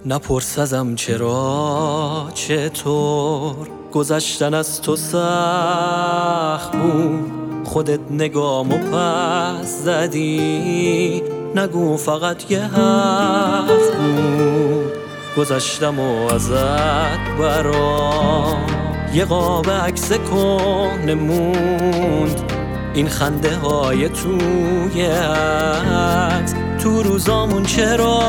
نپرس ازم چرا چطور گذشتن از تو سخت بود. خودت نگامو پس زدی، نگو فقط یه حرف بود. گذشتم و ازت برام یه قاب عکس کهنه موند. این خنده های توی عکس تو روزامون چرا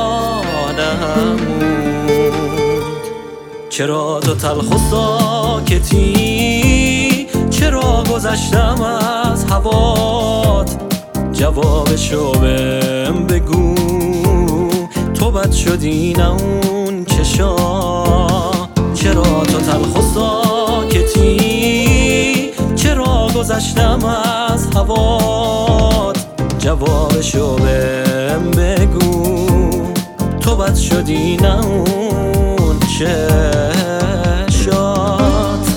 نموند؟ چرا تو تلخ و ساکتی؟ چرا گذشتم از هوات؟ جوابشو بهم بگو. تو بد شدی نه اون چشا؟ چرا تو تلخ و ساکتی؟ چرا گذشتم از هوات؟ جوابشو بهم بگو. تو بد شدی نه اون چشات؟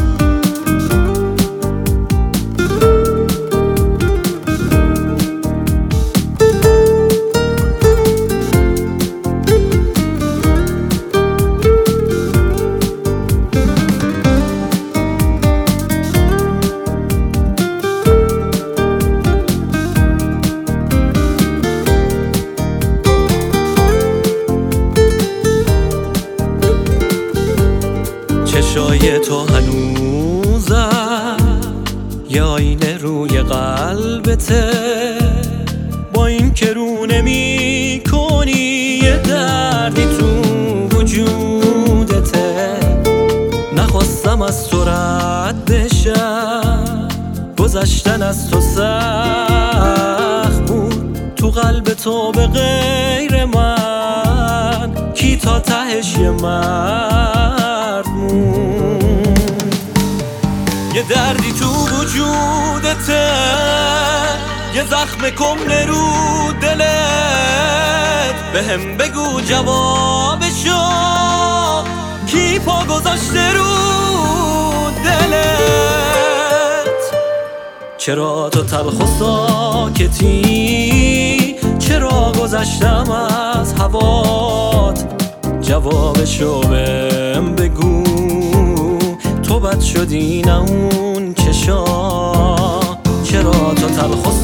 چشای تو هنوزم یه آینه روی قلبته، با این که رو نمی کنی یه دردی تو وجودته. نخواستم از تو رد بشم، گذشتن از تو سخت بود. تو قلب تو به غیر من کی تا تهش یه مرد موند. یه دردی تو وجودته، یه زخم کهنه رو دلت. بهم بگو جوابشو، کی پا گذاشته رو دلت؟ چرا تو تلخ و ساکتی؟ چرا گذشتم از هوات؟ جوابشو بهم بگو. تو بد شدی نه اون چشا؟ چرا تو تلخ و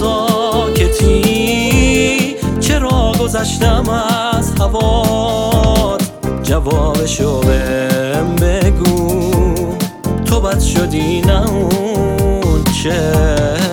ساکتی؟ چرا گذشتم از هوات؟ جوابشو بهم بگو. تو بد شدی نه اون چشا؟